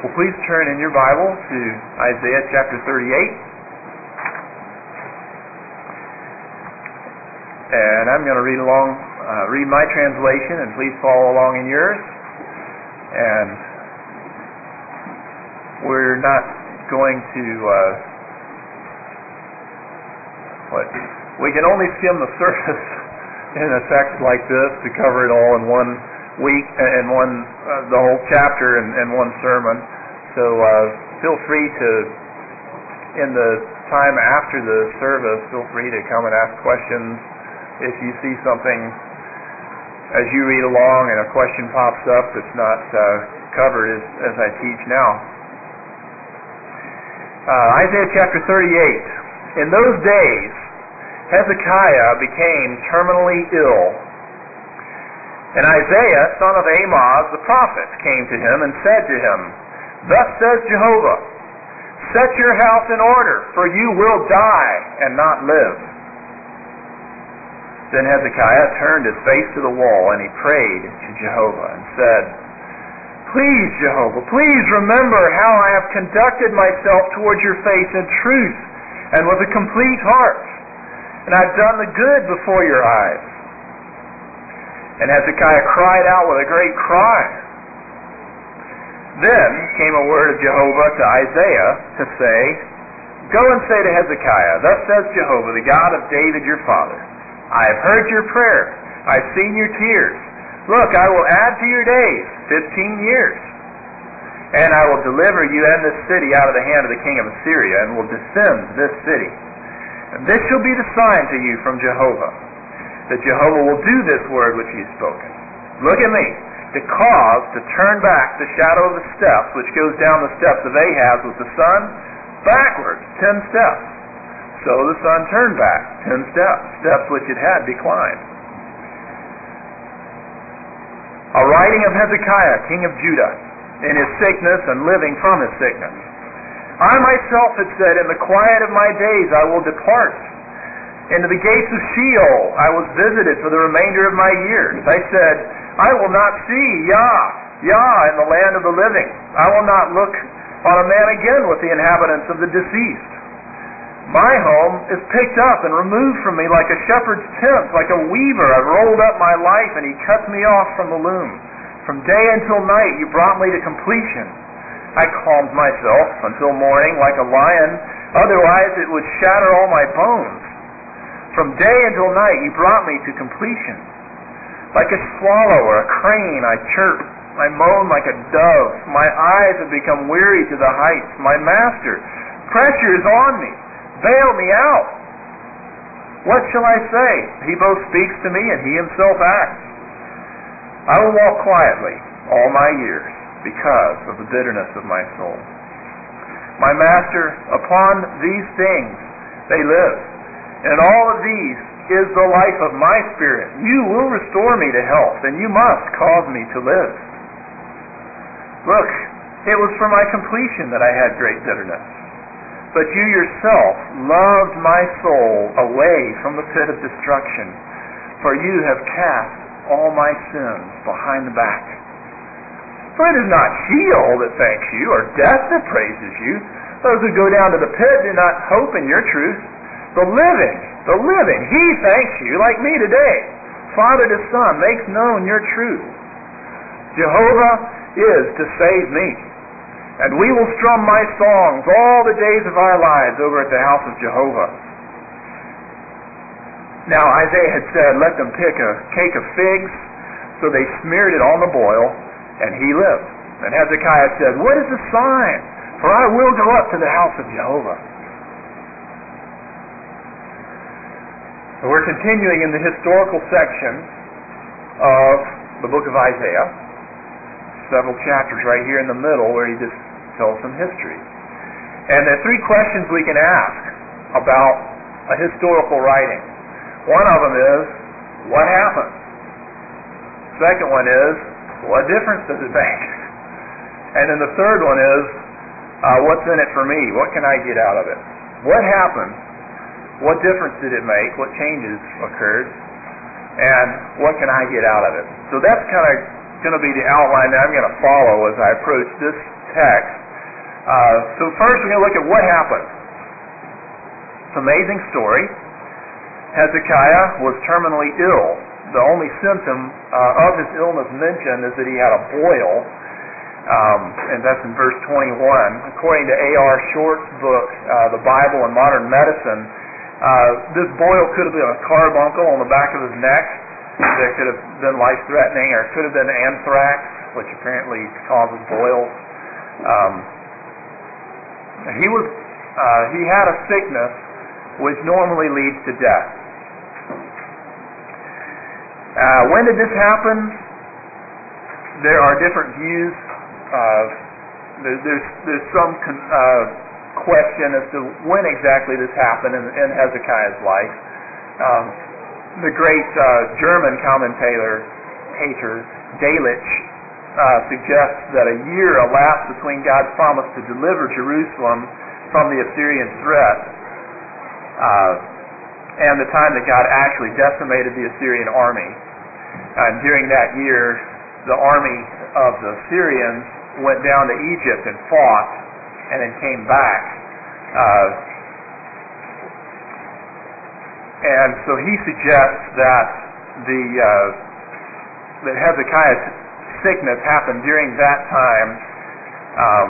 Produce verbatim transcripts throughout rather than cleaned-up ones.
Well, please turn in your Bible to Isaiah chapter thirty-eight. And I'm going to read along, uh, read my translation, and please follow along in yours. And we're not going to, uh, what, we can only skim the surface in a text like this to cover it all in one week, in one, uh, the whole chapter in, in one sermon. So uh, feel free to, in the time after the service, feel free to come and ask questions. If you see something as you read along and a question pops up that's not uh, covered as, as I teach now. Uh, Isaiah chapter thirty-eight. In those days, Hezekiah became terminally ill. And Isaiah, son of Amoz, the prophet, came to him and said to him, "Thus says Jehovah, set your house in order, for you will die and not live." Then Hezekiah turned his face to the wall, and he prayed to Jehovah and said, "Please, Jehovah, please remember how I have conducted myself towards your face in truth and with a complete heart, and I've done the good before your eyes." And Hezekiah cried out with a great cry. Then came a word of Jehovah to Isaiah to say, "Go and say to Hezekiah, thus says Jehovah, the God of David your father, I have heard your prayer, I have seen your tears. Look, I will add to your days fifteen years, and I will deliver you and this city out of the hand of the king of Assyria, and will defend this city. And this shall be the sign to you from Jehovah, that Jehovah will do this word which he has spoken. Look at me, to cause to turn back the shadow of the steps which goes down the steps of Ahaz with the sun, backwards ten steps. So the sun turned back ten steps, steps which it had declined." A writing of Hezekiah, king of Judah, in his sickness and living from his sickness. "I myself had said, in the quiet of my days I will depart. Into the gates of Sheol I was visited for the remainder of my years. I said, I will not see Yah, Yah in the land of the living. I will not look on a man again with the inhabitants of the deceased. My home is picked up and removed from me like a shepherd's tent, like a weaver. I've rolled up my life, and he cuts me off from the loom. From day until night you brought me to completion. I calmed myself until morning like a lion, otherwise it would shatter all my bones. From day until night you brought me to completion. Like a swallow or a crane I chirp. I moan like a dove. My eyes have become weary to the heights. My master, pressure is on me. Bail me out. What shall I say? He both speaks to me and he himself acts. I will walk quietly all my years because of the bitterness of my soul. My master, upon these things they live. And all of these is the life of my spirit. You will restore me to health, and you must cause me to live. Look, it was for my completion that I had great bitterness. But you yourself loved my soul away from the pit of destruction, for you have cast all my sins behind the back. For it is not Sheol that thanks you, or death that praises you. Those who go down to the pit do not hope in your truth. The living, the living, he thanks you, like me today. Father to son makes known your truth. Jehovah is to save me, and we will strum my songs all the days of our lives over at the house of Jehovah." Now Isaiah had said, "Let them pick a cake of figs." So they smeared it on the boil, and he lived. And Hezekiah said, "What is the sign? For I will go up to the house of Jehovah." So we're continuing in the historical section of the book of Isaiah. Several chapters right here in the middle where he just tells some history. And there are three questions we can ask about a historical writing. One of them is, what happened? Second one is, what difference does it make? And then the third one is, uh, what's in it for me? What can I get out of it? What happened? What difference did it make? What changes occurred? And what can I get out of it? So that's kind of going to be the outline that I'm going to follow as I approach this text. Uh, so first we're going to look at what happened. It's an amazing story. Hezekiah was terminally ill. The only symptom uh, of his illness mentioned is that he had a boil, um, and that's in verse twenty-one. According to A R Short's book, uh, The Bible and Modern Medicine, uh, this boil could have been a carbuncle on the back of his neck that could have been life-threatening, or it could have been anthrax, which apparently causes boils. Um, he was uh, he had a sickness which normally leads to death. Uh, when did this happen? There are different views. Uh, there, there's there's some con, uh, question as to when exactly this happened in, in Hezekiah's life. Um, the great uh, German commentator, Pater Delitzsch, uh, suggests that a year elapsed between God's promise to deliver Jerusalem from the Assyrian threat uh, and the time that God actually decimated the Assyrian army. And during that year, the army of the Syrians went down to Egypt and fought, and then came back. Uh, and so he suggests that the uh, that Hezekiah's sickness happened during that time, um,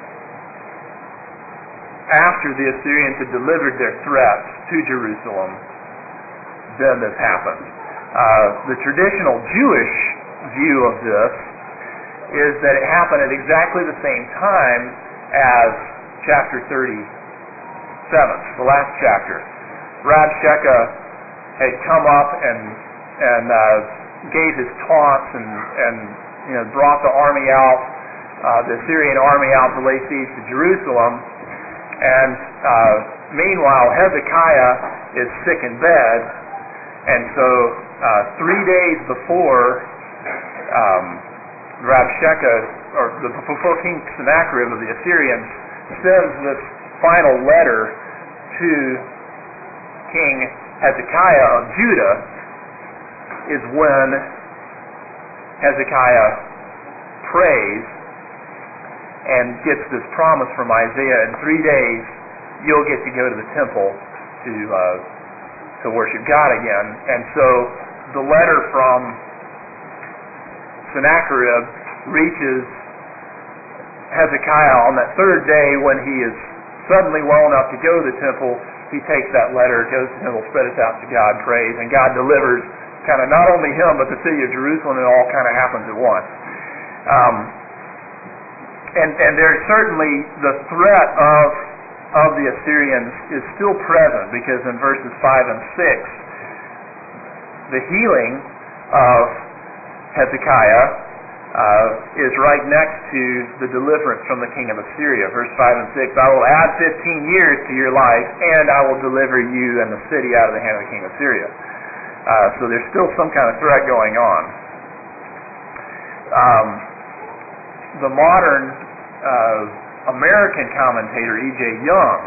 after the Assyrians had delivered their threats to Jerusalem. Then this happened. Uh, the traditional Jewish view of this is that it happened at exactly the same time as chapter thirty-seven, the last chapter. Rabshakeh had come up and and uh, gave his taunts and and you know brought the army out, uh, the Assyrian army out to lay siege to Jerusalem. And uh, meanwhile, Hezekiah is sick in bed, and so uh, three days before um, Rabshakeh, or the, before King Sennacherib of the Assyrians sends this final letter to King Hezekiah of Judah, is when Hezekiah prays and gets this promise from Isaiah: in three days you'll get to go to the temple to uh, to worship God again. And so the letter from Sennacherib reaches Hezekiah on that third day when he is suddenly well enough to go to the temple. He takes that letter, goes to the temple, spreads it out to God, prays, and God delivers kind of not only him but the city of Jerusalem. It all kind of happens at once. Um, and and there's certainly the threat of of the Assyrians is still present, because in verses five and six, the healing of Hezekiah uh, is right next to the deliverance from the king of Assyria. Verse five and six, I will add fifteen years to your life, and I will deliver you and the city out of the hand of the king of Assyria. Uh, so there's still some kind of threat going on. Um, the modern uh, American commentator, E J Young,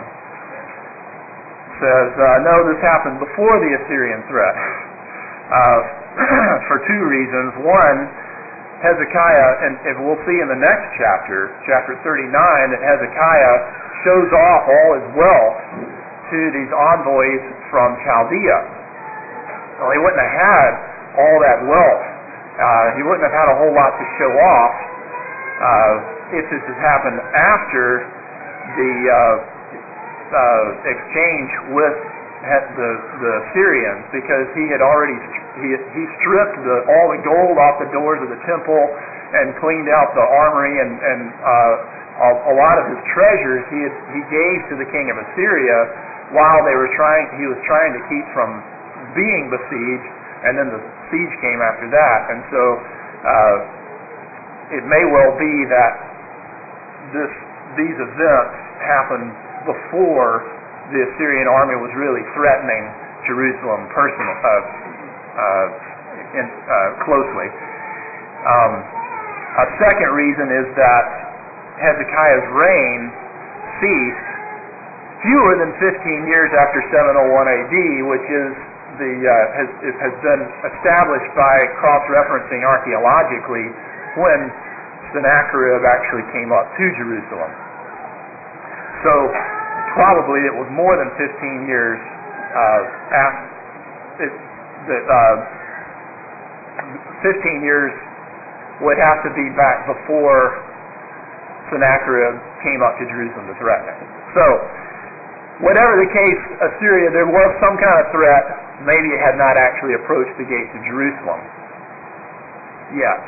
says, uh, no, this happened before the Assyrian threat, uh, for two reasons. One, Hezekiah, and, and we'll see in the next chapter, chapter thirty-nine, that Hezekiah shows off all his wealth to these envoys from Chaldea. Well, he wouldn't have had all that wealth. Uh, he wouldn't have had a whole lot to show off uh, if this has happened after the uh, uh, exchange with the the Syrians, because he had already he he stripped the, all the gold off the doors of the temple and cleaned out the armory, and and uh, a, a lot of his treasures he had, he gave to the king of Assyria while they were trying he was trying to keep from being besieged, and then the siege came after that. And so uh, it may well be that this these events happened before the Assyrian army was really threatening Jerusalem personal, uh, uh, in, uh, closely. Um, a second reason is that Hezekiah's reign ceased fewer than fifteen years after seven oh one A D, which is the uh, has it has been established by cross-referencing archaeologically when Sennacherib actually came up to Jerusalem. So probably it was more than fifteen years uh, after it, that uh, fifteen years would have to be back before Sennacherib came up to Jerusalem to threaten it. So whatever the case, Assyria, there was some kind of threat. Maybe it had not actually approached the gates of Jerusalem yet.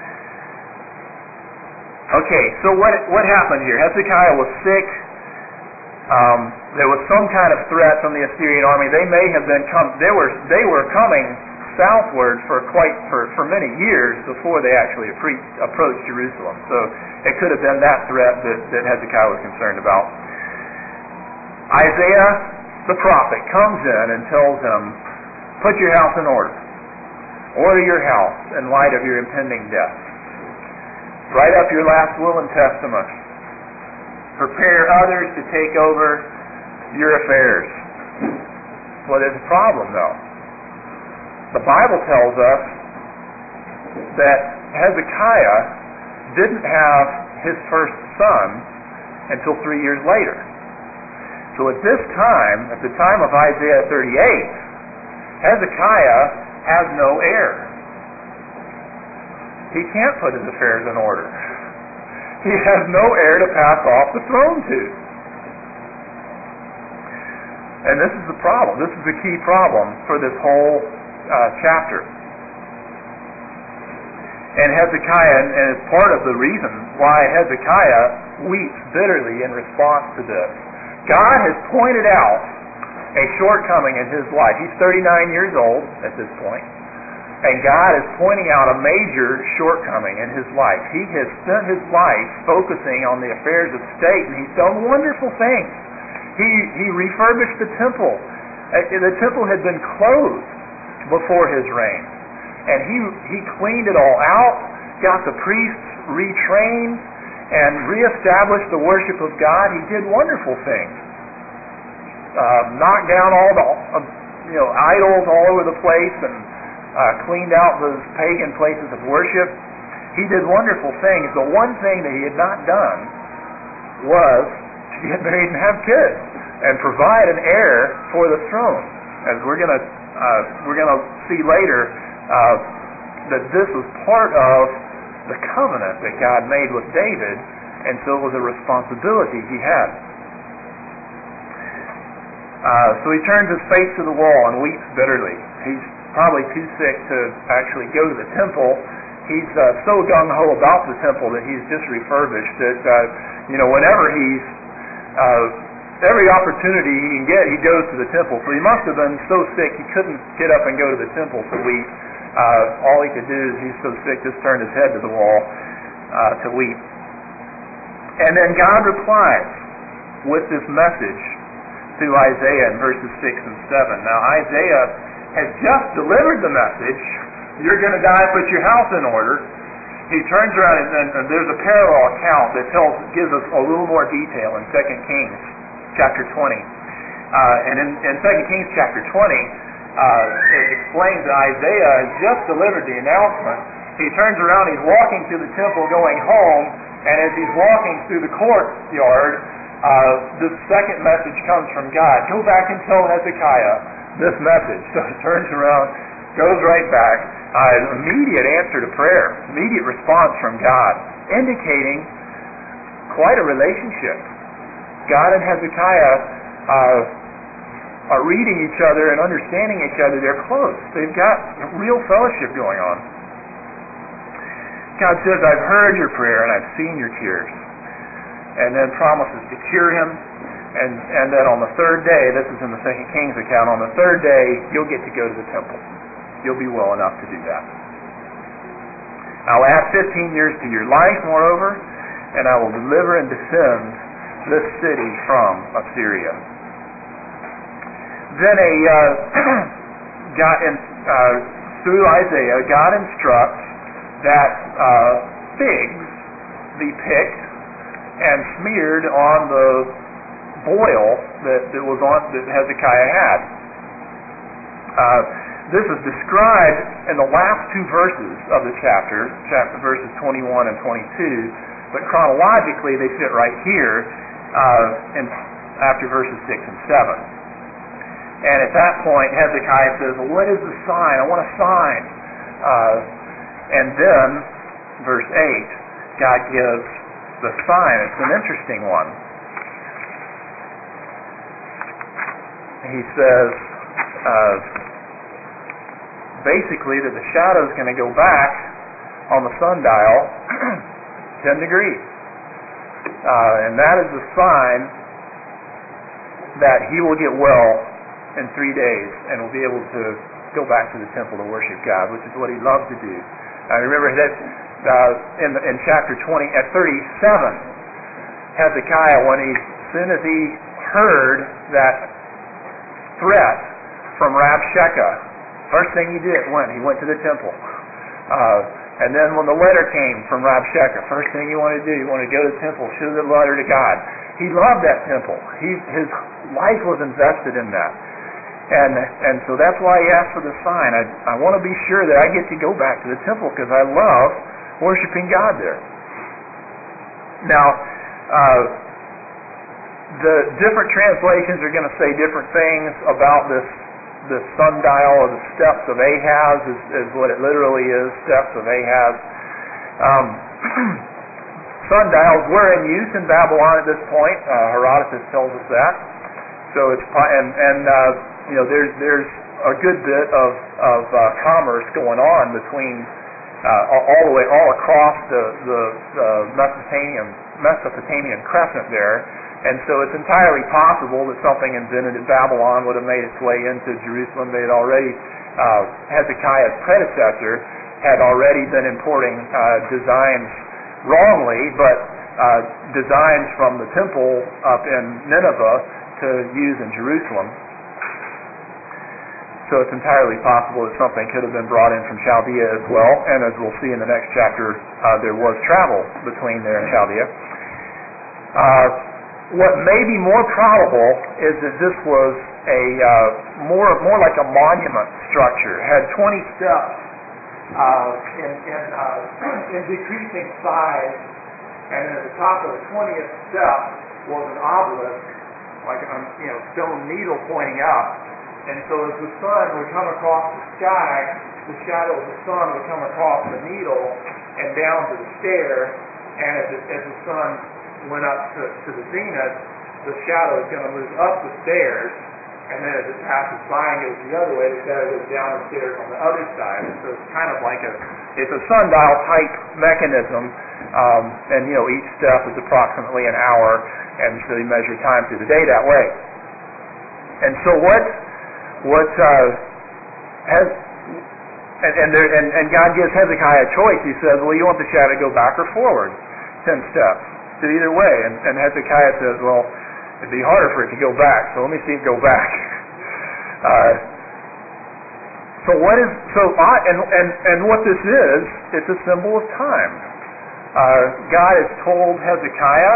Okay, so what what happened here? Hezekiah was sick. Um, there was some kind of threat from the Assyrian army. They may have been come. They were they were coming southward for quite for, for many years before they actually appre- approached Jerusalem. So it could have been that threat that, that Hezekiah was concerned about. Isaiah the prophet comes in and tells him, "Put your house in order. Order your house in light of your impending death. Write up your last will and testament. Prepare others to take over your affairs." Well, there's a problem, though. The Bible tells us that Hezekiah didn't have his first son until three years later. So at this time, at the time of Isaiah thirty-eight, Hezekiah has no heir. He can't put his affairs in order. He has no heir to pass off the throne to. And this is the problem. This is the key problem for this whole uh, chapter. And Hezekiah, and, and it's part of the reason why Hezekiah weeps bitterly in response to this. God has pointed out a shortcoming in his life. He's thirty-nine years old at this point. And God is pointing out a major shortcoming in his life. He has spent his life focusing on the affairs of state, and he's done wonderful things. He he refurbished the temple. The temple had been closed before his reign. And he, he cleaned it all out, got the priests retrained, and reestablished the worship of God. He did wonderful things. Uh, knocked down all the uh, you know idols all over the place, and Uh, cleaned out those pagan places of worship. He did wonderful things. The one thing that he had not done was to get married and have kids and provide an heir for the throne. As we're gonna uh, we're gonna see later, uh, that this was part of the covenant that God made with David, and so it was a responsibility he had. Uh, so he turns his face to the wall and weeps bitterly. He's probably too sick to actually go to the temple. He's uh, so gung-ho about the temple that he's just refurbished it. Uh, you know, whenever he's, uh, every opportunity he can get, he goes to the temple. So he must have been so sick he couldn't get up and go to the temple to weep. Uh, all he could do is he's so sick, just turn his head to the wall uh, to weep. And then God replies with this message through Isaiah in verses six and seven. Now Isaiah has just delivered the message, "You're going to die, put your house in order." He turns around and, and, and there's a parallel account that tells gives us a little more detail in Second Kings chapter twenty. Uh, and in, in Second Kings chapter twenty, uh, it explains that Isaiah has just delivered the announcement. He turns around, he's walking through the temple going home, and as he's walking through the courtyard, uh, this second message comes from God. "Go back and tell Hezekiah this message." So he turns around, goes right back. Uh, an immediate answer to prayer, immediate response from God, indicating quite a relationship. God and Hezekiah uh, are reading each other and understanding each other. They're close. They've got real fellowship going on. God says, "I've heard your prayer and I've seen your tears," and then promises to cure him. And and that on the third day, this is in the Second Kings account, on the third day, you'll get to go to the temple. You'll be well enough to do that. "I'll add fifteen years to your life, moreover, and I will deliver and defend this city from Assyria." Then a uh, God in, uh, through Isaiah, God instructs that uh, figs be picked and smeared on the boil that, that was on that Hezekiah had. Uh, this is described in the last two verses of the chapter, chapter verses twenty-one and twenty-two, but chronologically they fit right here uh, in, after verses six and seven. And at that point, Hezekiah says, well, what is the sign? I want a sign. Uh, and then, verse eight, God gives the sign. It's an interesting one. He says, uh, basically that the shadow is going to go back on the sundial ten degrees. Uh, and that is a sign that he will get well in three days and will be able to go back to the temple to worship God, which is what he loved to do. I remember that uh, in, in chapter twenty, at thirty-seven, Hezekiah, when he, as soon as he heard that threat from Rabshakeh, first thing he did, went, he went to the temple. Uh, and then when the letter came from Rabshakeh, first thing he wanted to do, he wanted to go to the temple, show the letter to God. He loved that temple. He, his life was invested in that. And and so that's why he asked for the sign. I, I want to be sure that I get to go back to the temple because I love worshiping God there. Now, uh, the different translations are going to say different things about this the sundial or the steps of Ahaz is, is what it literally is, steps of Ahaz. Um, sundials were in use in Babylon at this point. Uh, Herodotus tells us that. So it's and and uh, you know there's there's a good bit of of uh, commerce going on between uh, all the way all across the the, the Mesopotamian Mesopotamian crescent there. And so it's entirely possible that something invented in Babylon would have made its way into Jerusalem. They had already, uh, Hezekiah's predecessor had already been importing uh, designs wrongly, but uh, designs from the temple up in Nineveh to use in Jerusalem. So it's entirely possible that something could have been brought in from Chaldea as well. And as we'll see in the next chapter, uh, there was travel between there and Chaldea. Uh, What may be more probable is that this was a uh, more more like a monument structure. It had twenty steps uh, in in, uh, in decreasing size, and at the top of the twentieth step was an obelisk, like a you know stone needle pointing up. And so as the sun would come across the sky, the shadow of the sun would come across the needle and down to the stair, and as, it, as the sun went up to, to the zenith, the shadow is going to move up the stairs, and then as it passes by and goes the other way, the shadow goes down the stairs on the other side. And so it's kind of like a, it's a sundial type mechanism, um, and you know each step is approximately an hour, and so you measure time through the day that way. And so what, what uh, has, and and, there, and and God gives Hezekiah a choice. He says, well, you want the shadow to go back or forward, ten steps. Either way, and, and Hezekiah says, well, it'd be harder for it to go back, so let me see it go back. Uh, so what is so odd, and, and and what this is? It's a symbol of time. Uh, God has told Hezekiah,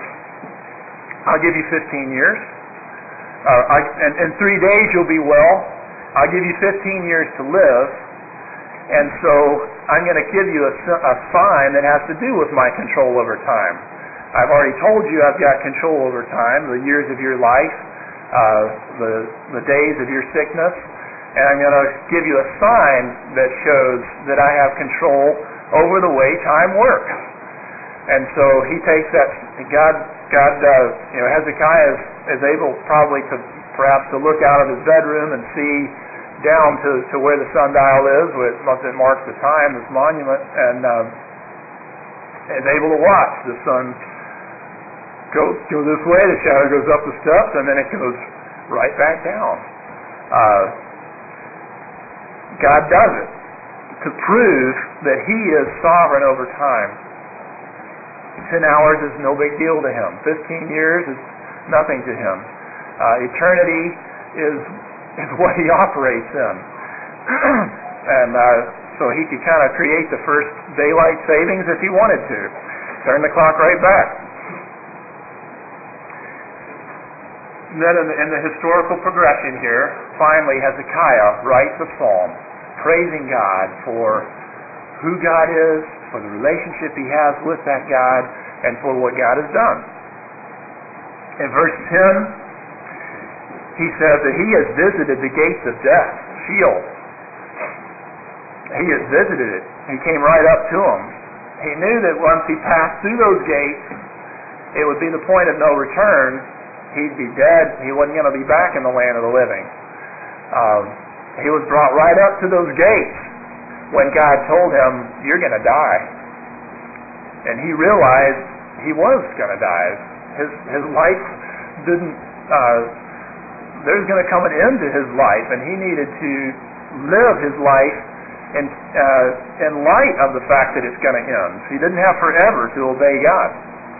"I'll give you fifteen years. Uh, I, and in three days you'll be well. I'll give you fifteen years to live, and so I'm going to give you a, a sign that has to do with my control over time." I've already told you I've got control over time, the years of your life, uh, the the days of your sickness, and I'm going to give you a sign that shows that I have control over the way time works. And so he takes that. God, God, uh, you know, Hezekiah is, is able probably to perhaps to look out of his bedroom and see down to, to where the sundial is, where it marks the time, this monument, and uh, is able to watch the sun go go this way, the shadow goes up the steps, and then it goes right back down. Uh, God does it to prove that He is sovereign over time. Ten hours is no big deal to Him. Fifteen years is nothing to Him. Uh, eternity is is what He operates in. and uh, so He could kind of create the first daylight savings if He wanted to. Turn the clock right back. And then in the, in the historical progression here, finally Hezekiah writes a psalm praising God for who God is, for the relationship he has with that God, and for what God has done. In verse ten, he says that he has visited the gates of death, Sheol. He has visited it. He came right up to him. He knew that once he passed through those gates, it would be the point of no return. He'd be dead. He wasn't going to be back in the land of the living. Um, he was brought right up to those gates when God told him, you're going to die. And he realized he was going to die. His his life didn't, uh, there's going to come an end to his life, and he needed to live his life in, uh, in light of the fact that it's going to end. He didn't have forever to obey God.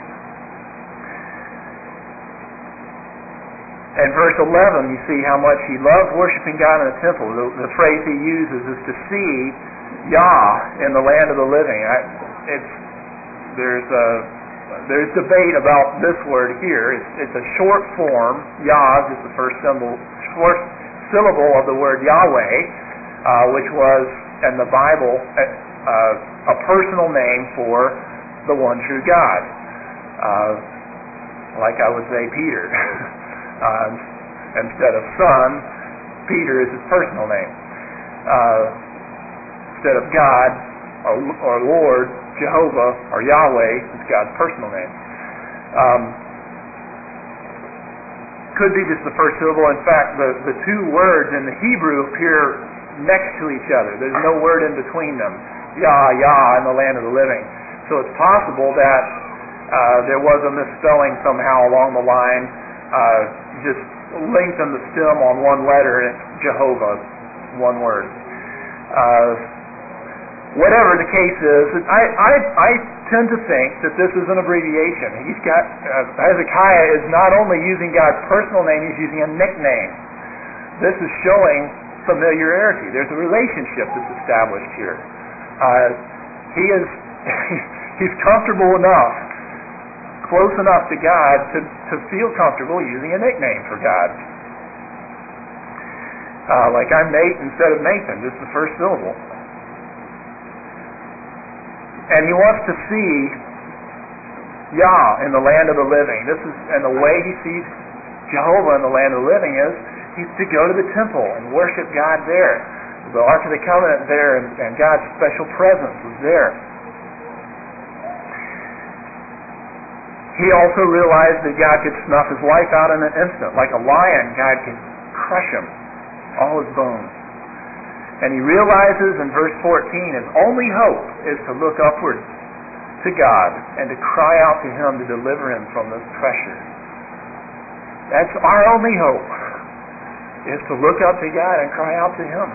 In verse eleven, you see how much he loved worshiping God in the temple. The, the phrase he uses is to see Yah in the land of the living. I, it's there's a there's debate about this word here. It's, it's a short form. Yah is the first symbol, first syllable of the word Yahweh, uh, which was in the Bible uh, a personal name for the one true God. Uh, like I would say, Peter. Uh, instead of son, Peter is his personal name. Uh, instead of God or, or Lord, Jehovah or Yahweh is God's personal name. Um, could be just the first syllable. In fact, the, the two words in the Hebrew appear next to each other. There's no word in between them. Yah, Yah in the land of the living. So it's possible that uh, there was a misspelling somehow along the line. Uh, just lengthen the stem on one letter and it's Jehovah, one word. Uh, whatever the case is, I, I, I tend to think that this is an abbreviation. He's got uh, Hezekiah is not only using God's personal name, he's using a nickname. This is showing familiarity. There's a relationship that's established here. Uh, he is he's comfortable enough, close enough to God to, to feel comfortable using a nickname for God. Uh, like I'm Nate instead of Nathan, just the first syllable. And he wants to see Yah in the land of the living. This is, and the way he sees Jehovah in the land of the living is he's to go to the temple and worship God there. The Ark of the Covenant there, and, and God's special presence was there. He also realized that God could snuff his life out in an instant. Like a lion, God can crush him, all his bones. And he realizes in verse fourteen, his only hope is to look upward to God and to cry out to him to deliver him from this pressure. That's our only hope, is to look up to God and cry out to him.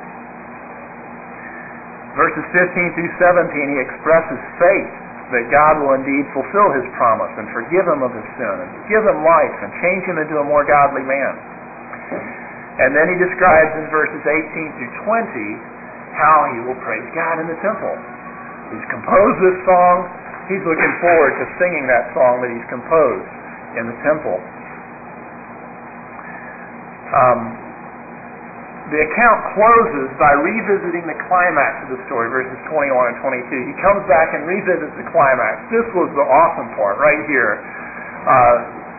Verses fifteen through seventeen, he expresses faith that God will indeed fulfill his promise and forgive him of his sin and give him life and change him into a more godly man. And then he describes in verses eighteen through twenty how he will praise God in the temple. He's composed this song. He's looking forward to singing that song that he's composed in the temple. Um, The account closes by revisiting the climax of the story, verses twenty-one and twenty-two. He comes back and revisits the climax. This was the awesome part right here. Uh,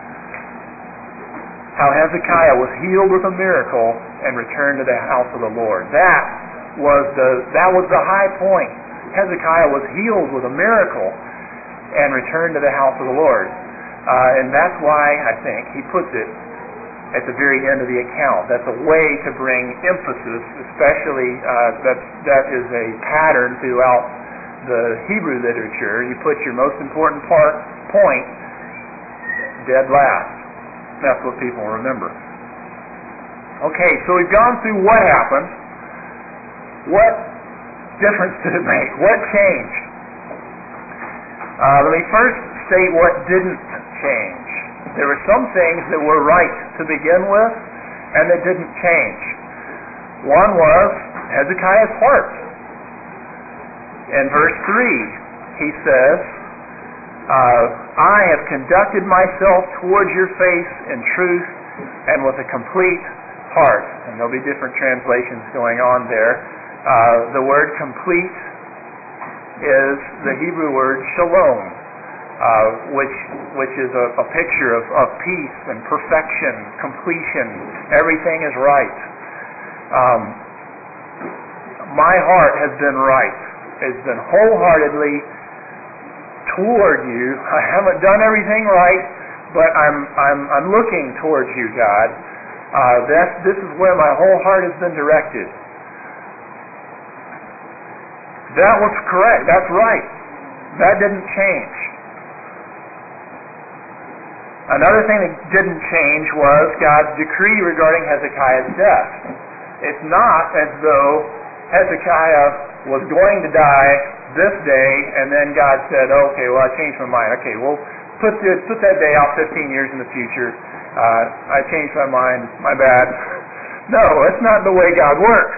how Hezekiah was healed with a miracle and returned to the house of the Lord. That was the that was the high point. Hezekiah was healed with a miracle and returned to the house of the Lord. Uh, and that's why I think he puts it at the very end of the account. That's a way to bring emphasis, especially uh, that that is a pattern throughout the Hebrew literature. You put your most important part point dead last. That's what people remember. Okay, so we've gone through what happened. What difference did it make? What changed? Uh, let me first state what didn't change. There were some things that were right to begin with and that didn't change. One was Hezekiah's heart. In verse three, he says, uh, I have conducted myself towards your face in truth and with a complete heart. And there'll be different translations going on there. Uh, the word complete is the Hebrew word shalom, uh, which which is a, a picture of, of peace and perfection, completion. Everything is right. Um, my heart has been right. It's been wholeheartedly toward you. I haven't done everything right, but I'm I'm I'm looking towards you, God. Uh, that's this is where my whole heart has been directed. That was correct. That's right. That didn't change. Another thing that didn't change was God's decree regarding Hezekiah's death. It's not as though Hezekiah was going to die this day, and then God said, okay, well, I changed my mind. Okay, well, put the, put that day out fifteen years in the future. Uh, I changed my mind. My bad. No, that's not the way God works.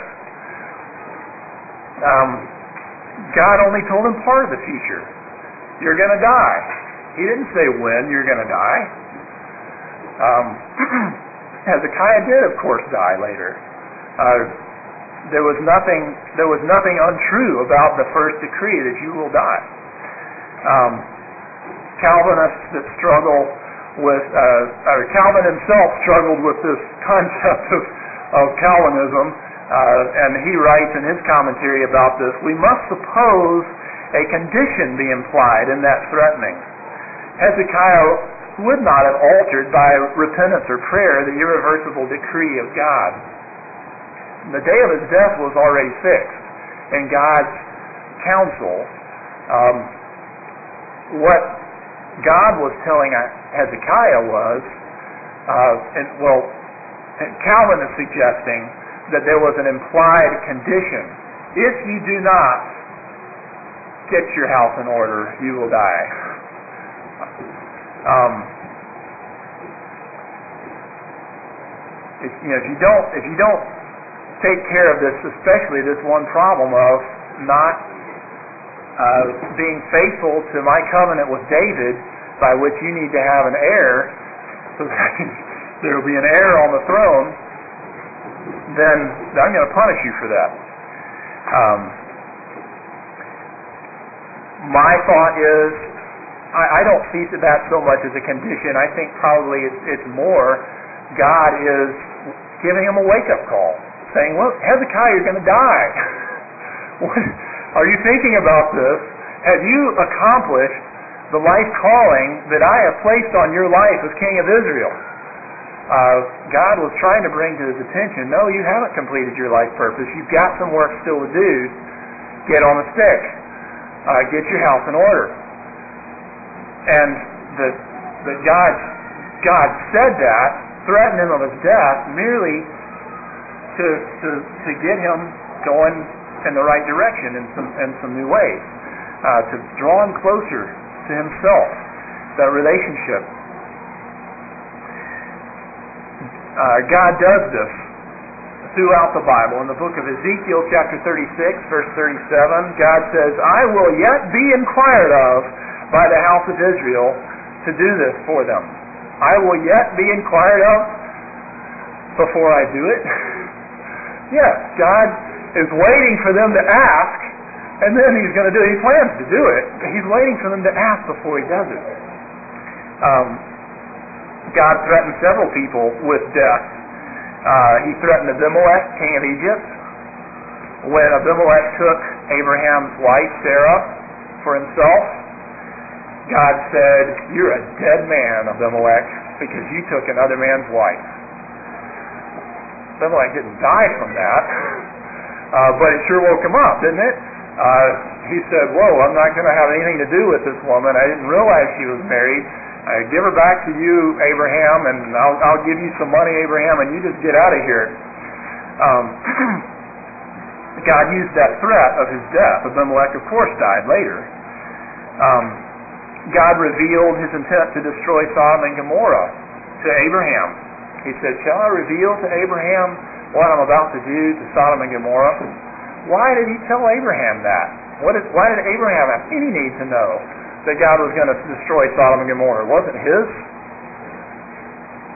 Um, God only told him part of the future. You're going to die. He didn't say when you're going to die. Um, Hezekiah did, of course, die later. Uh, there was nothing. There was nothing untrue about the first decree that you will die. Um, Calvinists that struggle with, uh, or Calvin himself struggled with this concept of, of Calvinism, uh, and he writes in his commentary about this, we must suppose a condition be implied in that threatening. Hezekiah would not have altered by repentance or prayer the irreversible decree of God. The day of his death was already fixed in God's counsel. Um, what God was telling Hezekiah was, uh, and, well, and Calvin is suggesting that there was an implied condition. If you do not get your house in order, you will die. Um, if, you know, if you don't, if you don't take care of this, especially this one problem of not uh, being faithful to my covenant with David, by which you need to have an heir, so that there will be an heir on the throne, then I'm going to punish you for that. Um, my thought is, I, I don't see that so much as a condition. I think probably it's, it's more God is giving him a wake-up call, saying, look, Hezekiah, you're going to die. What, are you thinking about this? Have you accomplished the life calling that I have placed on your life as king of Israel? Uh, God was trying to bring to his attention, no, you haven't completed your life purpose. You've got some work still to do. Get on the stick. Uh, get your house in order. And the, the God, God said that, threatened him of his death, merely to, to, to get him going in the right direction in some, in some new ways, uh, to draw him closer to himself, that relationship. Uh, God does this throughout the Bible. In the book of Ezekiel, chapter thirty-six, verse thirty-seven, God says, I will yet be inquired of by the house of Israel to do this for them. I will yet be inquired of before I do it. Yes, God is waiting for them to ask, and then he's going to do it. He plans to do it, but he's waiting for them to ask before he does it. Um, God threatened several people with death. Uh, he threatened Abimelech, king of Egypt. When Abimelech took Abraham's wife, Sarah, for himself, God said, you're a dead man, Abimelech, because you took another man's wife. Abimelech didn't die from that, uh, but it sure woke him up, didn't it? Uh, he said, whoa, I'm not going to have anything to do with this woman. I didn't realize she was married. I give her back to you, Abraham, and I'll, I'll give you some money, Abraham, and you just get out of here. Um, God used that threat of his death. Abimelech, of course, died later. Um, God revealed his intent to destroy Sodom and Gomorrah to Abraham. He said, shall I reveal to Abraham what I'm about to do to Sodom and Gomorrah? Why did he tell Abraham that? What is, why did Abraham have any need to know that God was going to destroy Sodom and Gomorrah? It wasn't his.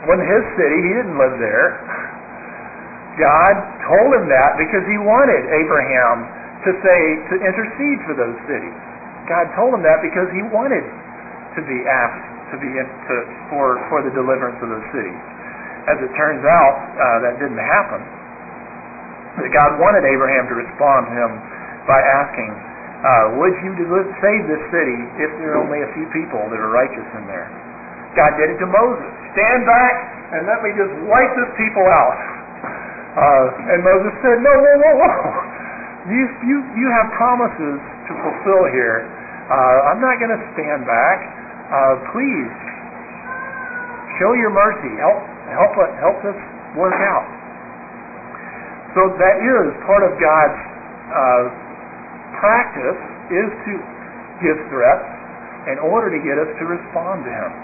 wasn't his city. He didn't live there. God told him that because he wanted Abraham to say, to intercede for those cities. God told him that because he wanted to be asked to be in, to, for, for the deliverance of those cities. As it turns out, uh, that didn't happen. But God wanted Abraham to respond to him by asking, uh, would you deliver, save this city if there are only a few people that are righteous in there? God did it to Moses. Stand back and let me just wipe this people out. Uh, and Moses said, no, whoa, whoa, whoa. You, you, you have promises to fulfill here. Uh, I'm not going to stand back. Uh, please, show your mercy. Help, help, help this work out. So that is part of God's uh, practice, is to give threats in order to get us to respond to Him.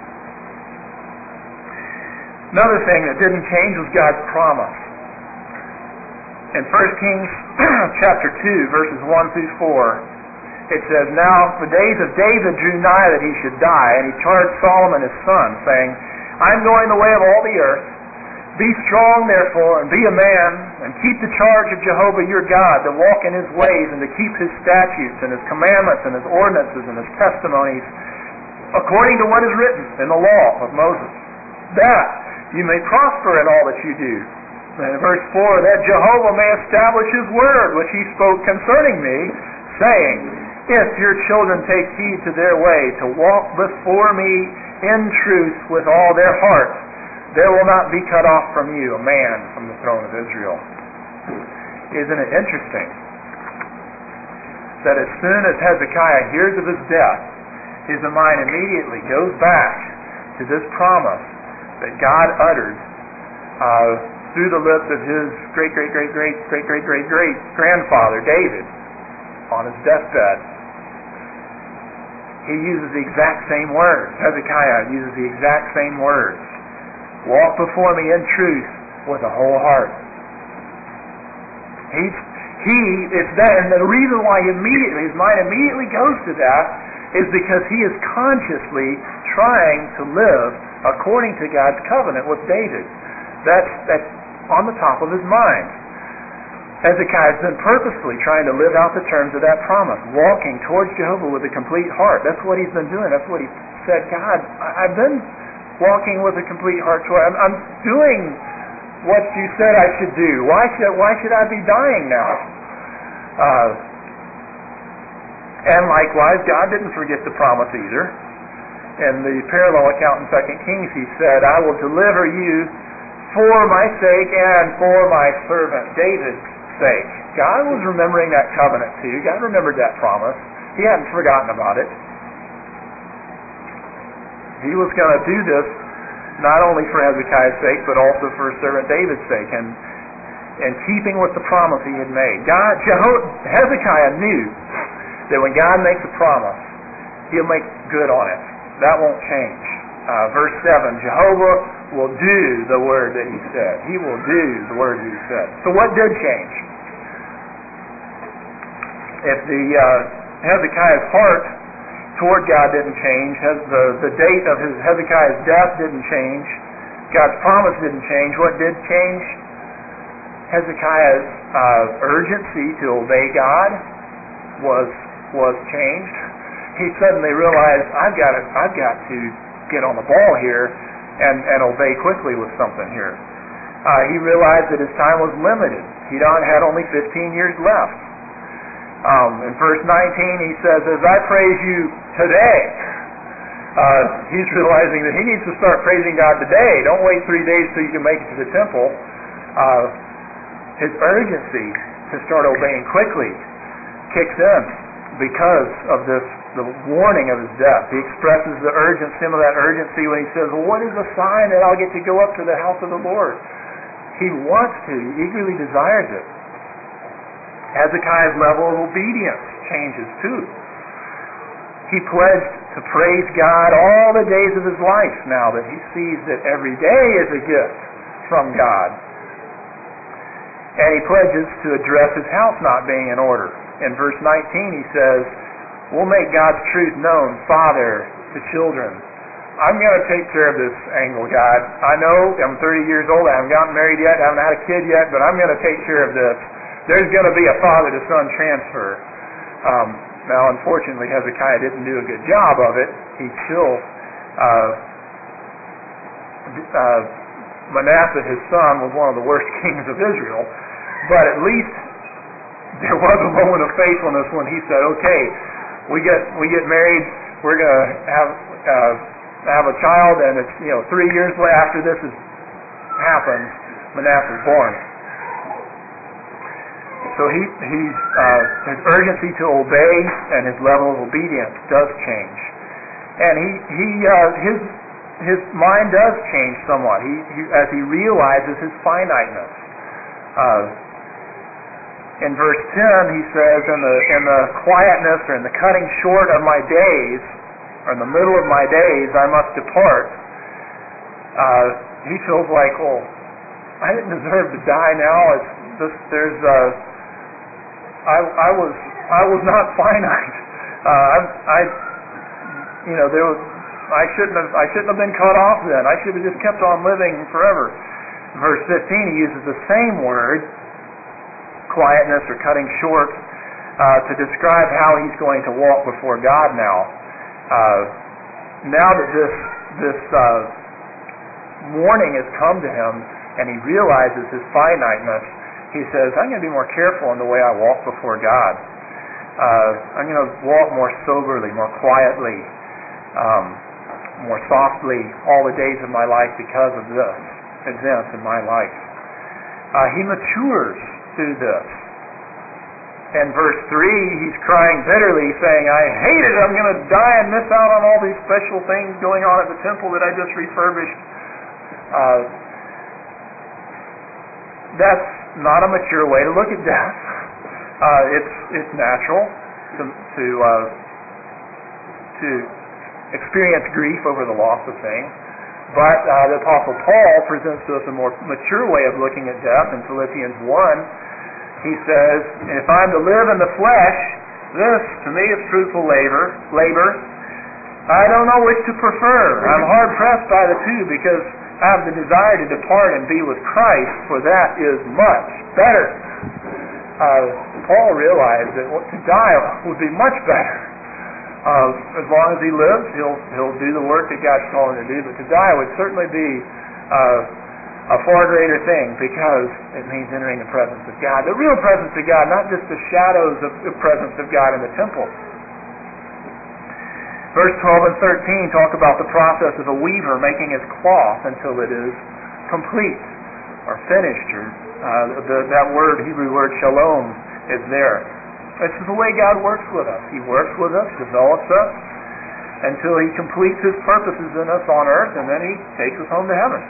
Another thing that didn't change was God's promise. In First Kings chapter two, verses one through four, it says, Now the days of David drew nigh that he should die, and he charged Solomon his son, saying, I am going the way of all the earth. Be strong, therefore, and be a man, and keep the charge of Jehovah your God, to walk in His ways, and to keep His statutes, and His commandments, and His ordinances, and His testimonies, according to what is written in the law of Moses, that you may prosper in all that you do. And in verse four, that Jehovah may establish His word, which He spoke concerning me, saying, If your children take heed to their way, to walk before me in truth with all their hearts, there will not be cut off from you a man from the throne of Israel. Isn't it interesting that as soon as Hezekiah hears of his death, his mind immediately goes back to this promise that God uttered uh, through the lips of his great, great, great, great, great, great, great, great grandfather, David, on his deathbed. He uses the exact same words. Hezekiah uses the exact same words. Walk before me in truth with a whole heart. He, he, it's that, and the reason why he immediately, his mind immediately goes to that is because he is consciously trying to live according to God's covenant with David. That's, that's on the top of his mind. Hezekiah has been purposely trying to live out the terms of that promise, walking towards Jehovah with a complete heart. That's what he's been doing. That's what he said, God, I've been walking with a complete heart toward. I'm, I'm doing what you said I should do. Why should why should I be dying now? Uh, and likewise, God didn't forget the promise either. In the parallel account in Second Kings, He said, I will deliver you for my sake and for my servant David's sake. God was remembering that covenant too. God remembered that promise. He hadn't forgotten about it. He was going to do this not only for Hezekiah's sake, but also for his servant David's sake, and in keeping with the promise he had made. God, Jeho- Hezekiah knew that when God makes a promise, He'll make good on it. That won't change. Uh, verse seven, Jehovah will do the word that He said. He will do the word that He said. So what did change? If the uh, Hezekiah's heart toward God didn't change, the, the date of his Hezekiah's death didn't change, God's promise didn't change, what did change? Hezekiah's uh, urgency to obey God was was changed. He suddenly realized, I've got to, I've got to get on the ball here and, and obey quickly with something here. Uh, he realized that his time was limited. He had only fifteen years left. Um, in verse nineteen, he says, as I praise you today, uh, he's realizing that he needs to start praising God today. Don't wait three days till you can make it to the temple. Uh, his urgency to start obeying quickly kicks in because of this, the warning of his death. He expresses the urgency, some of that urgency when he says, well, what is the sign that I'll get to go up to the house of the Lord? He wants to, he eagerly desires it. Hezekiah's level of obedience changes too. He pledged to praise God all the days of his life now that he sees that every day is a gift from God. And he pledges to address his house not being in order. In verse nineteen he says, we'll make God's truth known, father to children, I'm going to take care of this angle, God. I know I'm thirty years old. I haven't gotten married yet. I haven't had a kid yet, but I'm going to take care of this. There's going to be a father-to-son transfer. Um, now, unfortunately, Hezekiah didn't do a good job of it. He still, uh, uh, Manasseh, his son, was one of the worst kings of Israel. But at least there was a moment of faithfulness when he said, "Okay, we get we get married. We're going to have." Uh, have a child, and it's, you know, three years after this has happened, Manasseh is born. So he, he's, uh, his urgency to obey and his level of obedience does change. And he, he, uh, his, his mind does change somewhat. He, he as he realizes his finiteness. Uh, in verse ten, he says, in the, in the quietness or in the cutting short of my days, or in the middle of my days, I must depart. Uh, he feels like, well, I didn't deserve to die now. It's this, there's, uh, I, I was, I was not finite. Uh, I, I, you know, there was, I shouldn't have, I shouldn't have been cut off then. I should have just kept on living forever. Verse fifteen, he uses the same word, quietness or cutting short, uh, to describe how he's going to walk before God now. Uh, now that this this uh, warning has come to him and he realizes his finiteness, he says, I'm going to be more careful in the way I walk before God. Uh, I'm going to walk more soberly, more quietly, um, more softly all the days of my life because of this event in my life. Uh, he matures through this. In verse three, he's crying bitterly, saying, I hate it, I'm going to die and miss out on all these special things going on at the temple that I just refurbished. Uh, that's not a mature way to look at death. Uh, it's it's natural to to, uh, to experience grief over the loss of things, but uh, the Apostle Paul presents to us a more mature way of looking at death in Philippians one. He says, if I'm to live in the flesh, this to me is fruitful labor. Labor. I don't know which to prefer. I'm hard pressed by the two because I have the desire to depart and be with Christ, for that is much better. Uh, Paul realized that to die would be much better. Uh, as long as he lives, he'll he'll do the work that God's calling him to do. But to die would certainly be uh, a far greater thing, because it means entering the presence of God. The real presence of God, not just the shadows of the presence of God in the temple. Verse twelve and thirteen talk about the process of a weaver making his cloth until it is complete or finished. Or uh, the, that word, Hebrew word shalom, is there. This is the way God works with us. He works with us, develops us, until He completes His purposes in us on earth, and then He takes us home to heaven.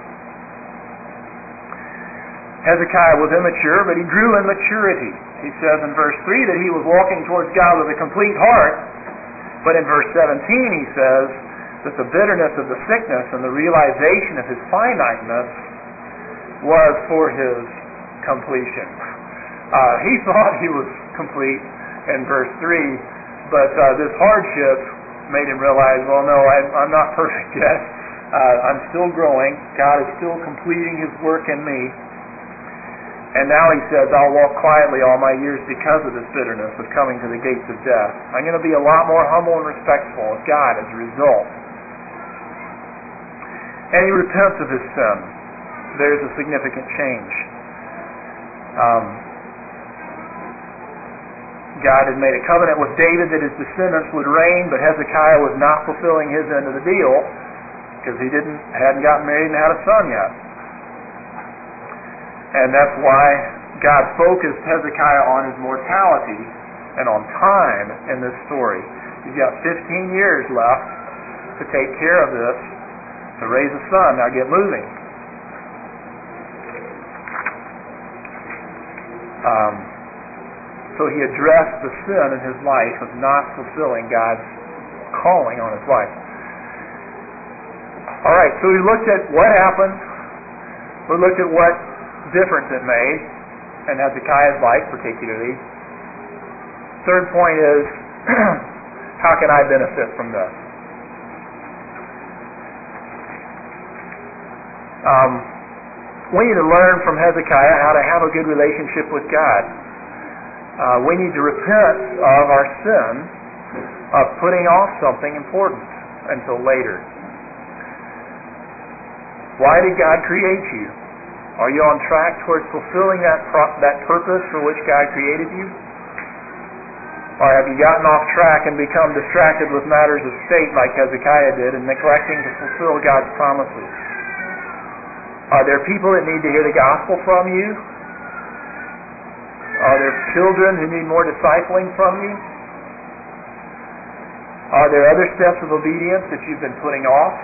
Hezekiah was immature, but he grew in maturity. He says in verse three that he was walking towards God with a complete heart, but in verse seventeen he says that the bitterness of the sickness and the realization of his finiteness was for his completion. Uh, he thought he was complete in verse three, but uh, this hardship made him realize, well, no, I'm, I'm not perfect yet. Uh, I'm still growing. God is still completing His work in me. And now he says, I'll walk quietly all my years because of this bitterness of coming to the gates of death. I'm going to be a lot more humble and respectful of God as a result. And he repents of his sin. There's a significant change. Um, God had made a covenant with David that his descendants would reign, but Hezekiah was not fulfilling his end of the deal because he didn't hadn't gotten married and had a son yet. And that's why God focused Hezekiah on his mortality and on time in this story. He's got fifteen years left to take care of this, to raise a son. Now get moving. Um, so he addressed the sin in his life of not fulfilling God's calling on his life. All right, so we looked at what happened. We looked at what difference it made in Hezekiah's life particularly. Third point is, how can I benefit from this? Um, we need to learn from Hezekiah how to have a good relationship with God. Uh, we need to repent of our sin of putting off something important until later. Why did God create you? Are you on track towards fulfilling that pro- that purpose for which God created you? Or have you gotten off track and become distracted with matters of state like Hezekiah did and neglecting to fulfill God's promises? Are there people that need to hear the gospel from you? Are there children who need more discipling from you? Are there other steps of obedience that you've been putting off?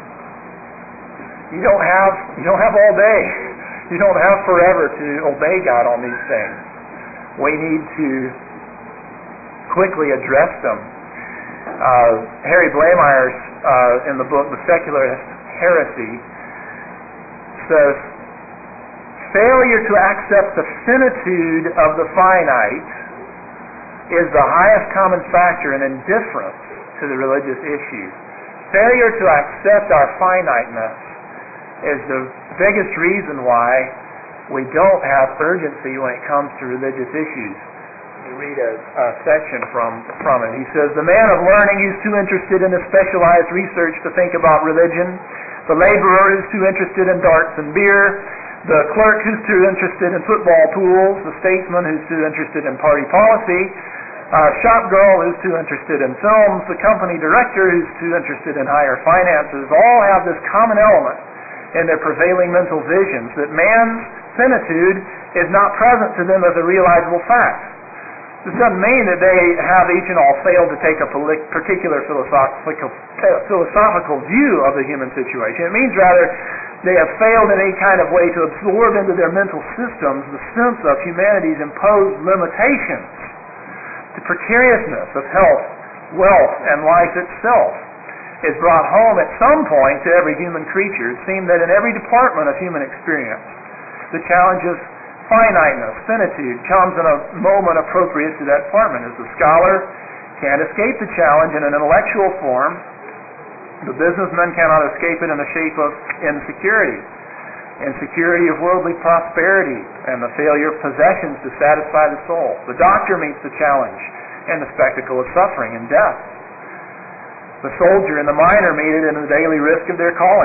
You don't have you don't have all day. You don't have forever to obey God on these things. We need to quickly address them. Uh, Harry Blameyer's uh, in the book The Secular Heresy says, failure to accept the finitude of the finite is the highest common factor in indifference to the religious issue. Failure to accept our finiteness is the biggest reason why we don't have urgency when it comes to religious issues. Let me read a, a section from, from it. He says, the man of learning who's too interested in a specialized research to think about religion, the laborer who's too interested in darts and beer, the clerk who's too interested in football pools, the statesman who's too interested in party policy, uh, shop girl who's too interested in films, the company director who's too interested in higher finances, all have this common element in their prevailing mental visions, that man's finitude is not present to them as a realizable fact. This doesn't mean that they have each and all failed to take a particular philosophical, philosophical view of the human situation. It means rather they have failed in any kind of way to absorb into their mental systems the sense of humanity's imposed limitations, the precariousness of health, wealth, and life itself is brought home at some point to every human creature. It seems that in every department of human experience, the challenge of finiteness, finitude, comes in a moment appropriate to that department. As the scholar can't escape the challenge in an intellectual form, the businessman cannot escape it in the shape of insecurity. Insecurity of worldly prosperity and the failure of possessions to satisfy the soul. The doctor meets the challenge in the spectacle of suffering and death. The soldier and the miner meet it in the daily risk of their calling.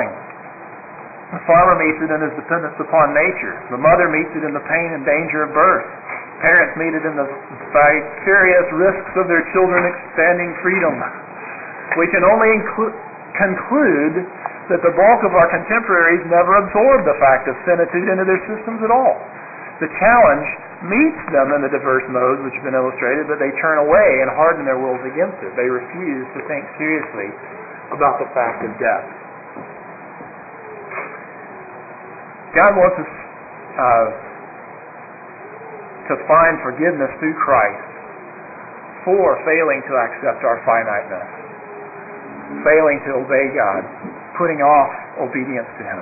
The farmer meets it in his dependence upon nature. The mother meets it in the pain and danger of birth. Parents meet it in the vicarious risks of their children expanding freedom. We can only inclu- conclude that the bulk of our contemporaries never absorbed the fact of finitude into their systems at all. The challenge meets them in the diverse modes which have been illustrated, but they turn away and harden their wills against it. They refuse to think seriously about the fact of death. God wants us uh, to find forgiveness through Christ for failing to accept our finiteness, failing to obey God, putting off obedience to Him.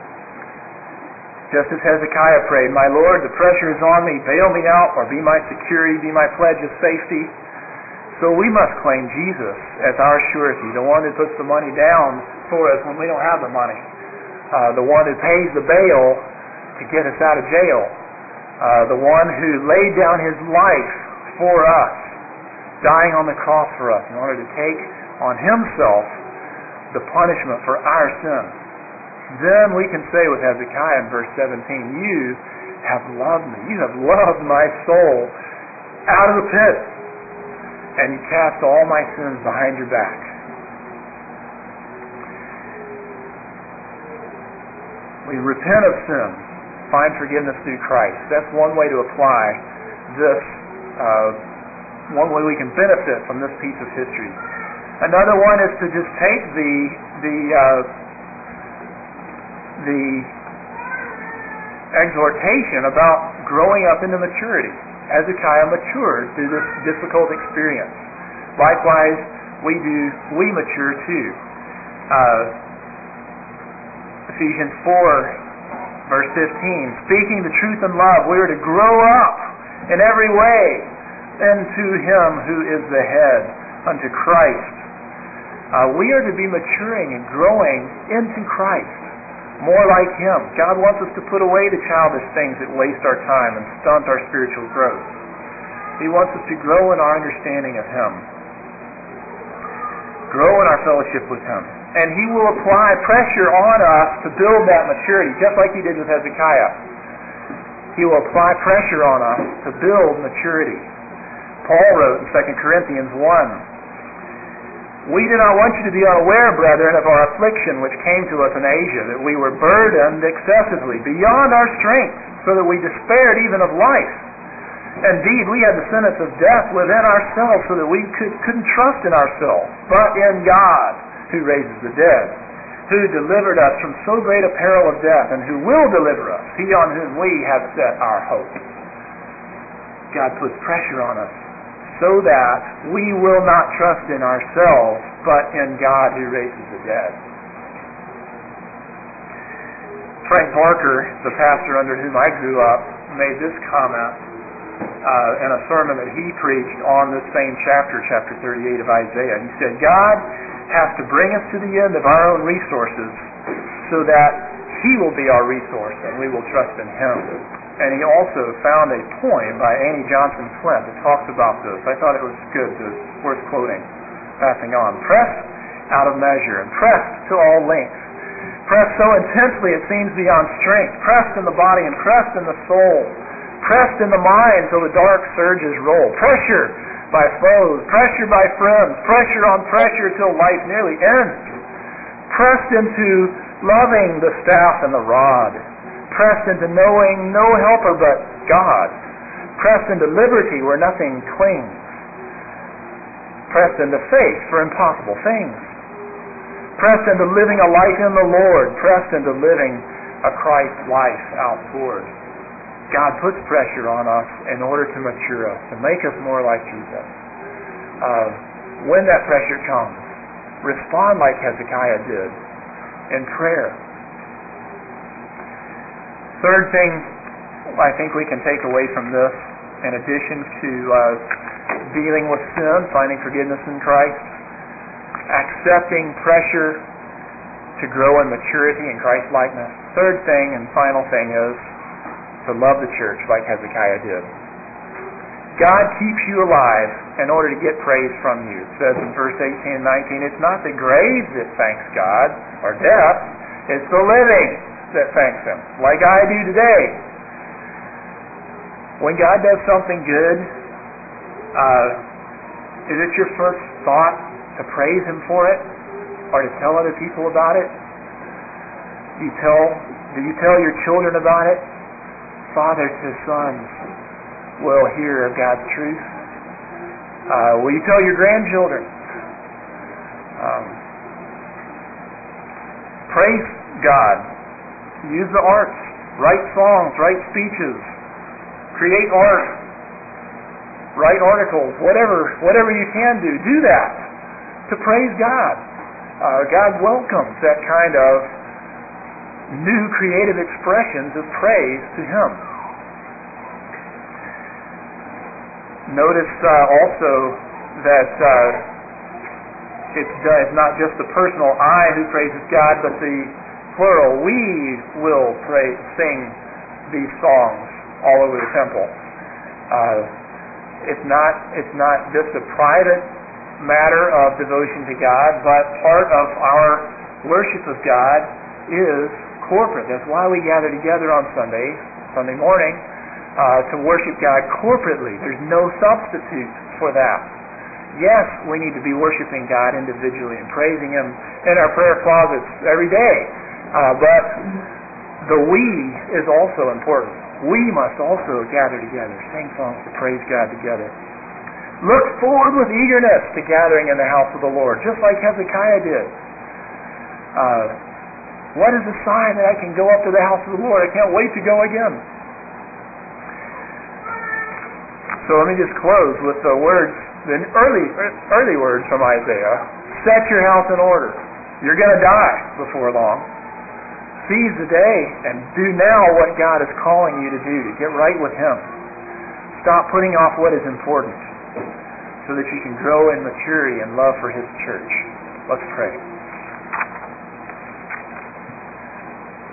Just as Hezekiah prayed, my Lord, the pressure is on me, bail me out, or be my security, be my pledge of safety. So we must claim Jesus as our surety, the one who puts the money down for us when we don't have the money, uh, the one who pays the bail to get us out of jail, uh, the one who laid down His life for us, dying on the cross for us in order to take on Himself the punishment for our sins. Then we can say with Hezekiah in verse seventeen, you have loved me. You have loved my soul out of the pit, and you cast all my sins behind your back. We repent of sin, find forgiveness through Christ. That's one way to apply this, uh, one way we can benefit from this piece of history. Another one is to just take the the uh, the exhortation about growing up into maturity. Hezekiah matured through this difficult experience. Likewise, we do we mature too. Uh, Ephesians four, verse fifteen, speaking the truth in love, we are to grow up in every way into Him who is the head, unto Christ. Uh, we are to be maturing and growing into Christ. more like Him. God wants us to put away the childish things that waste our time and stunt our spiritual growth. He wants us to grow in our understanding of Him, grow in our fellowship with Him. And He will apply pressure on us to build that maturity, just like He did with Hezekiah. He will apply pressure on us to build maturity. Paul wrote in Second Corinthians one, "We do not want you to be unaware, brethren, of our affliction which came to us in Asia, that we were burdened excessively, beyond our strength, so that we despaired even of life. Indeed, we had the sentence of death within ourselves, so that we could, couldn't trust in ourselves, but in God, who raises the dead, who delivered us from so great a peril of death, and who will deliver us, He on whom we have set our hope." God puts pressure on us so that we will not trust in ourselves, but in God who raises the dead. Frank Parker, the pastor under whom I grew up, made this comment uh, in a sermon that he preached on this same chapter, chapter thirty-eight of Isaiah. He said, "God has to bring us to the end of our own resources so that He will be our resource and we will trust in Him." And he also found a poem by Annie Johnson Flint that talks about this. I thought it was good, so it's worth quoting, passing on. "Pressed out of measure and pressed to all lengths, pressed so intensely it seems beyond strength, pressed in the body and pressed in the soul, pressed in the mind till the dark surges roll, pressure by foes, pressure by friends, pressure on pressure till life nearly ends, pressed into loving the staff and the rod, pressed into knowing no helper but God, pressed into liberty where nothing clings, pressed into faith for impossible things, pressed into living a life in the Lord, pressed into living a Christ life outpoured." God puts pressure on us in order to mature us, to make us more like Jesus. Uh, when that pressure comes, respond like Hezekiah did in prayer. Third thing I think we can take away from this, in addition to uh, dealing with sin, finding forgiveness in Christ, accepting pressure to grow in maturity and Christ-likeness. Third thing and final thing is to love the church like Hezekiah did. God keeps you alive in order to get praise from you. It says in verse eighteen and nineteen, "It's not the grave that thanks God, or death, it's the living that thanks Him, like I do today." When God does something good, uh, is it your first thought to praise Him for it, or to tell other people about it? Do you tell, do you tell your children about it? Fathers to sons will hear of God's truth. Uh, will you tell your grandchildren? Um, praise God. Use the arts. Write songs. Write speeches. Create art. Write articles. Whatever, whatever you can do, do that to praise God. Uh, God welcomes that kind of new creative expressions of praise to Him. Notice uh, also that uh, it's, uh, it's not just the personal I who praises God, but the plural we will pray, sing these songs all over the temple. Uh, it's not it's not just a private matter of devotion to God, but part of our worship of God is corporate. That's why we gather together on Sunday, Sunday morning, uh, to worship God corporately. There's no substitute for that. Yes, we need to be worshiping God individually and praising Him in our prayer closets every day. Uh, but the we is also important. We must also gather together, sing songs to praise God together. Look forward with eagerness to gathering in the house of the Lord, just like Hezekiah did. Uh, What is the sign that I can go up to the house of the Lord? I can't wait to go again. So let me just close with the words, the early early words from Isaiah. Set your house in order. You're going to die before long. Seize the day and do now what God is calling you to do, to get right with Him. Stop putting off what is important so that you can grow in maturity and love for His church. Let's pray.